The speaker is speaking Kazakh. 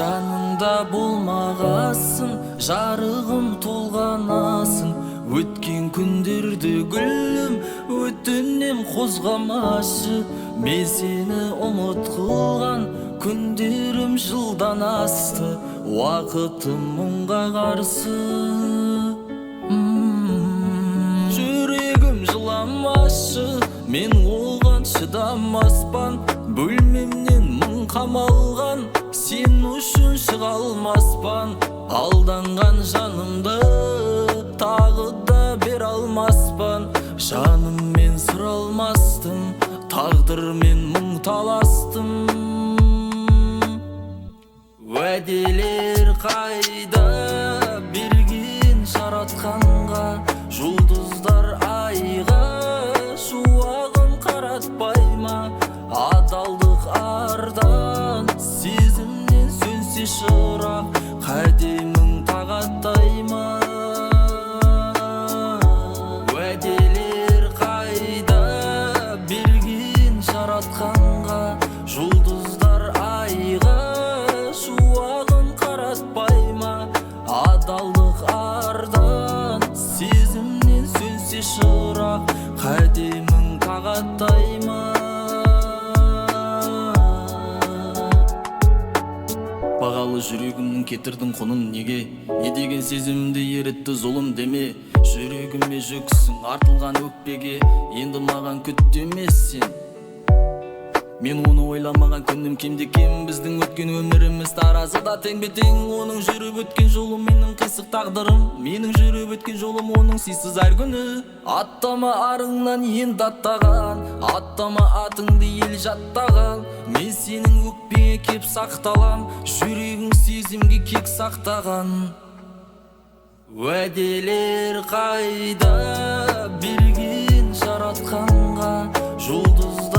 жаныңда болмағасын, жарығым толғанасын. Өткен күндерді гүлім өтінем қозғамашы. Мен сені ұмыт қылған күндерім жылдан асты. Уақытым мұңға қарсы. Жүрегім жыламашы, мен оған шыдамаспан. Бөлмемнен мың қамалған, сен үшін шыға алмаспан. Алданған жанымды тағы да бер алмаспан. Жаныммен сұралмастым, тағдырмен мұң таластым. Уәделер қайда берген жаратқанға, жұлдыздар айға шуағын қаратпай ма? Адалдық ардан, сезімнен сөнсе шырақ, қадемің тағаттай ма? Уәделер қайда берген жаратқанға, жұлдыздар айға шуағын қаратпай ма? Адалдық ардан, сезімнен сөнсе шырақ, қадемің тағаттай ма? Бағалы жүрегімнің кетірдің құнын неге? Не деген сезімді еретті зұлым деме? Жүрегіме жүксің артылған өкпеге, енді маған күтті емес сен. Мен оны ойламаған күнім кемде кем. Біздің өткен өміріміз таразыда тең-бе-тең. Оның жүріп өткен жолы менің қисық тағдырым, менің жүріп өткен жолым оның сыйсыз әр күні. Аттама арыңнан енді аттаған, аттама атыңды ел жаттаған. Мен сенің өкпеңе кеп сақталам, жүрегің сезімге кек сақтаған. Уәделер қайда берген жаратқанға, жұлдыз